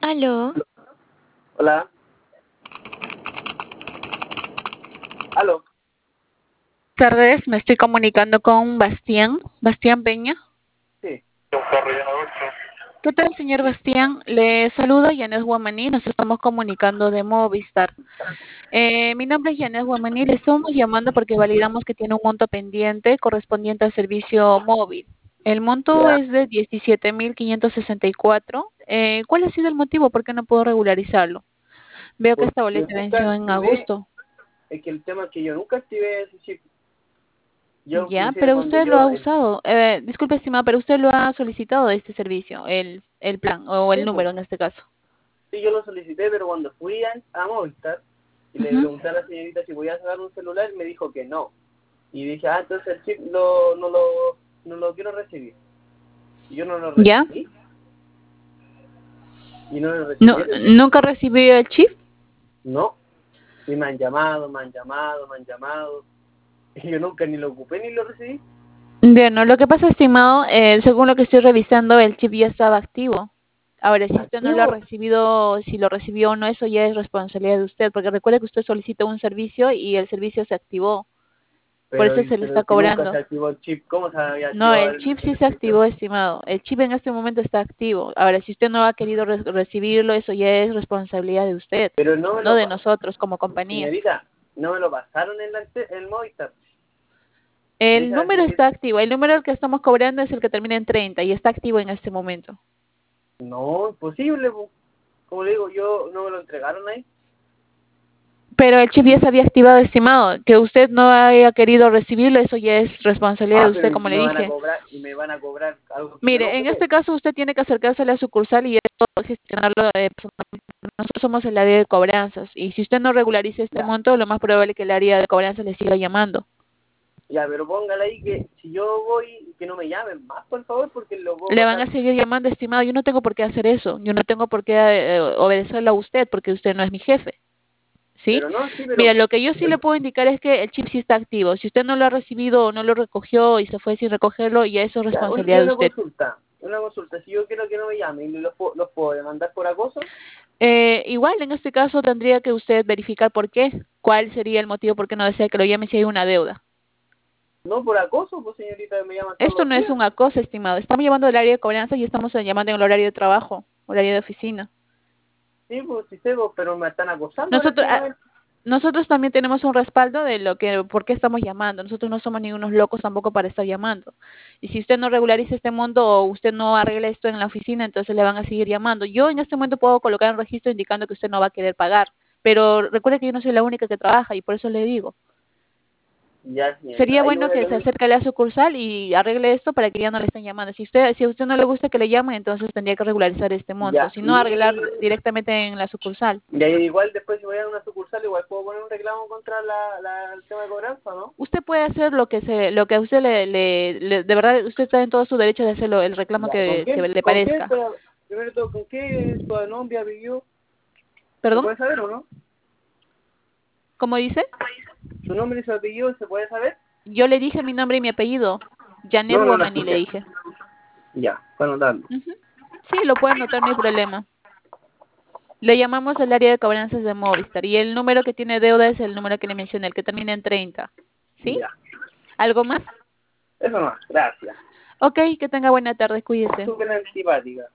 Aló, Hola. Aló. Buenas tardes, me estoy comunicando con Bastián Peña. Sí. ¿Qué tal, señor Bastián? Le saluda Yanet Guamaní, nos estamos comunicando de Movistar. Mi nombre es Yanet Guamaní, le estamos llamando porque validamos que tiene un monto pendiente correspondiente al servicio móvil. El monto Ya. es de 17.564. ¿Cuál ha sido el motivo? ¿Por qué no puedo regularizarlo? Veo que esta Yo boleta nunca venció en activé, agosto. es que el tema es que yo nunca activé ese chip. Yo Ya, inclusive pero cuando usted lo ha yo, usado. Disculpe, estimada, pero usted lo ha solicitado de este servicio, el plan o el sí, pues, número en este caso. sí, yo lo solicité, pero cuando fui a Movistar y le Ujú. pregunté a la señorita si podía sacar un celular, me dijo que no. Y dije, entonces el chip no lo quiero recibir. Y yo no lo ¿Ya? recibí. Y no lo No, recibí ese chip. ¿nunca recibió el chip? No. Y me han llamado, me han llamado, me han llamado. Y yo nunca ni lo ocupé ni lo recibí. Bien, no, lo que pasa, estimado, según lo que estoy revisando, el chip ya estaba activo. Ahora, si usted no lo ha Activo. recibido, si lo recibió o no, eso ya es responsabilidad de usted, porque recuerde que usted solicitó un servicio y el servicio se activó. Por Pero, eso se le está pero si nunca se cobrando. activó el chip, ¿cómo se había No, activado el el chip sí se servicio? activó, estimado. El chip en este momento está activo. Ahora, si usted no ha querido recibirlo, eso ya es responsabilidad de usted, Pero no me no lo de nosotros como compañía. señorita, no me lo pasaron en el Movistar. Le El dije a la número señorita, está activo. El número que estamos cobrando es el que termina en 30 y está activo en este momento. no, imposible, po. Como le digo, yo no me lo entregaron ahí. Pero el chip ya se había activado, estimado. Que usted no haya querido recibirlo, eso ya es responsabilidad de usted, Pero como le dije. me van a cobrar algo que yo no Mire, en ocupé. este caso usted tiene que acercarse a la sucursal y esto gestionarlo personalmente. Nosotros somos el área de cobranzas y si usted no regulariza este Ya, monto, lo más probable es que el área de cobranzas le siga llamando. ya, pero póngale ahí que si yo voy, que no me llamen más, por favor, porque lo puedo Le van pasar. a seguir llamando, estimado. Yo no tengo por qué hacer eso. Yo no tengo por qué obedecerlo a usted porque usted no es mi jefe. ¿Sí? Pero no, sí, Mira, pero lo que yo sí le puedo indicar es que el chip sí está activo. Si usted no lo ha recibido o no lo recogió y se fue sin recogerlo, ya eso es ya, responsabilidad y de usted. una consulta, si yo quiero que no me llamen, ¿los puedo demandar por acoso? Igual en este caso tendría que usted verificar por qué, cuál sería el motivo por qué no desea que lo llame si hay una deuda. No por acoso, pues señorita, me llaman todos Esto los no es días. un acoso, estimado. Estamos llamando del área de cobranza y estamos llamando en el horario de trabajo, horario de oficina. Sí, pues sí sé, pues, pero me están acosando ahora Nosotros, que llamen. nosotros también tenemos un respaldo de lo que, por qué estamos llamando. Nosotros no somos ni unos locos tampoco para estar llamando. Y si usted no regulariza este monto o usted no arregla esto en la oficina, entonces le van a seguir llamando. Yo en este momento puedo colocar un registro indicando que usted no va a querer pagar. Pero recuerde que yo no soy la única que trabaja y por eso le digo. Ya, señorita, Sería ahí le bueno voy a que se cambiar. acerque a la sucursal y arregle esto para que ya no le estén llamando. Si a usted no le gusta que le llamen, entonces tendría que regularizar este monto. Ya, Si no, arreglar directamente en la sucursal. y ahí igual después si voy a una sucursal, igual puedo poner un reclamo contra el tema de cobranza, ¿no? Usted puede hacer lo que a usted de verdad, usted está en todo su derecho de hacerlo, el reclamo Ya, ¿con que quién? le ¿Con qué? parezca. Primero todo, ¿con qué su nombre, apellido? ¿Se ¿Perdón? puede saber o no? ¿Cómo dice? ¿Su nombre y su apellido se puede saber? Yo le dije mi nombre y mi apellido. Janet No, no la Womani le escuché. dije. Ya, para anotarlo. Ujú. Sí, lo puede anotar, no hay problema. Le llamamos al área de cobranzas de Movistar y el número que tiene deuda es el número que le mencioné, el que termina en 30. ¿Sí? Ya, ¿Algo más? eso no, gracias. Ok, que tenga buena tarde, cuídese. Súper antipática.